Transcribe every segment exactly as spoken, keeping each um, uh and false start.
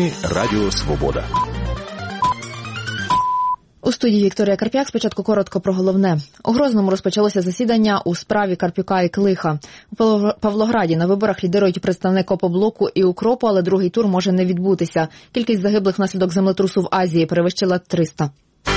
Новини Радіо Свобода. У студії Вікторія Карп'як. Спочатку коротко про головне. У Грозному розпочалося засідання у справі Карп'юка і Клиха. У Павлограді на виборах лідирують представник Опоблоку і Укропу, але другий тур може не відбутися. Кількість загиблих внаслідок землетрусу в Азії перевищила триста.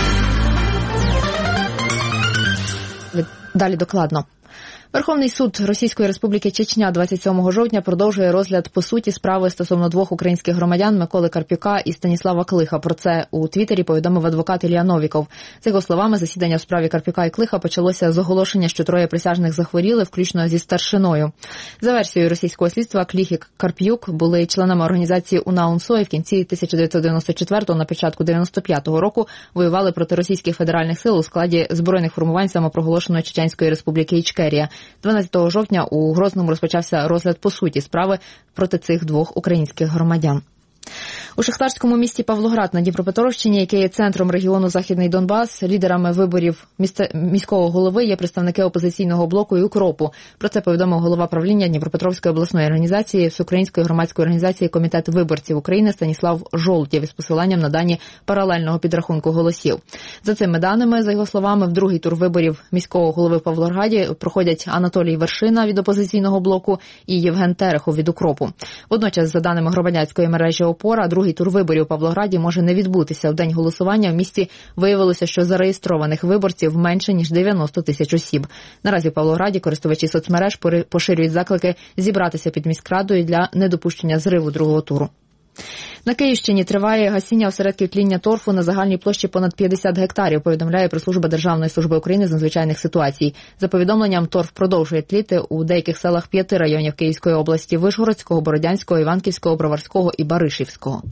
Далі докладно. Верховний суд Російської Республіки Чечня двадцять сьомого жовтня продовжує розгляд по суті справи стосовно двох українських громадян Миколи Карп'юка і Станіслава Клиха. Про це у Твіттері повідомив адвокат Ілля Новіков. За його словами, засідання в справі Карп'юка і Клиха почалося з оголошення, що троє присяжних захворіли, включно зі старшиною. За версією російського слідства, Клих і Карп'юк були членами організації УНА-УНСО і в кінці тисяча дев'ятсот дев'яносто четвертого, на початку дев'яносто п'ятого року воювали проти російських федеральних сил у складі збройних формувань самопроголошеної Чеченської Республіки Ічкерія. дванадцятого жовтня у Грозному розпочався розгляд по суті справи проти цих двох українських громадян. У шахтарському місті Павлоград на Дніпропетровщині, яке є центром регіону Західний Донбас, лідерами виборів місце... міського голови є представники опозиційного блоку і Укропу. Про це повідомив голова правління Дніпропетровської обласної організації Всеукраїнської громадської організації Комітет виборців України Станіслав Жолтєв із посиланням на дані паралельного підрахунку голосів. За цими даними, за його словами, в другий тур виборів міського голови в Павлограді проходять Анатолій Вершина від опозиційного блоку і Євген Терехов від Укропу. Водночас, за даними громадянської мережі «Опора», другий тур виборів у Павлограді може не відбутися. В день голосування в місті виявилося, що зареєстрованих виборців менше, ніж дев'яносто тисяч осіб. Наразі в Павлограді користувачі соцмереж поширюють заклики зібратися під міськрадою для недопущення зриву другого туру. На Київщині триває гасіння осередків тління торфу на загальній площі понад п'ятдесят гектарів, повідомляє прес-служба Державної служби України з надзвичайних ситуацій. За повідомленням, торф продовжує тліти у деяких селах п'яти районів Київської області – Вишгородського, Бородянського, Іванківського, Броварського і Баришівського.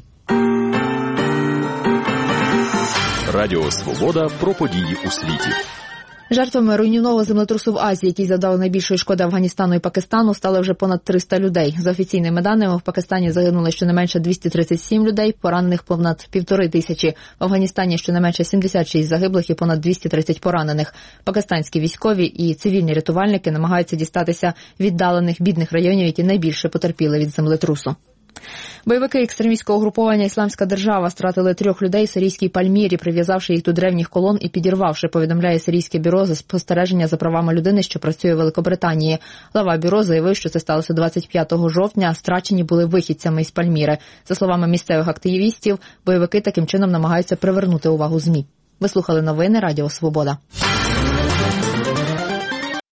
Радіо Свобода про події у світі. Жертвами руйнівного землетрусу в Азії, який завдав найбільшої шкоди Афганістану і Пакистану, стали вже понад триста людей. За офіційними даними, в Пакистані загинули щонайменше двісті тридцять сім людей, поранених понад півтори тисячі. В Афганістані щонайменше сімдесят шість загиблих і понад двісті тридцять поранених. Пакистанські військові і цивільні рятувальники намагаються дістатися віддалених бідних районів, які найбільше потерпіли від землетрусу. Бойовики екстремістського угруповання «Ісламська держава» стратили трьох людей в сирійській Пальмірі, прив'язавши їх до древніх колон і підірвавши, повідомляє Сирійське бюро за спостереження за правами людини, що працює в Великобританії. Глава бюро заявив, що це сталося двадцять п'ятого жовтня, страчені були вихідцями із Пальміри. За словами місцевих активістів, бойовики таким чином намагаються привернути увагу ЗМІ. Ви слухали новини Радіо Свобода.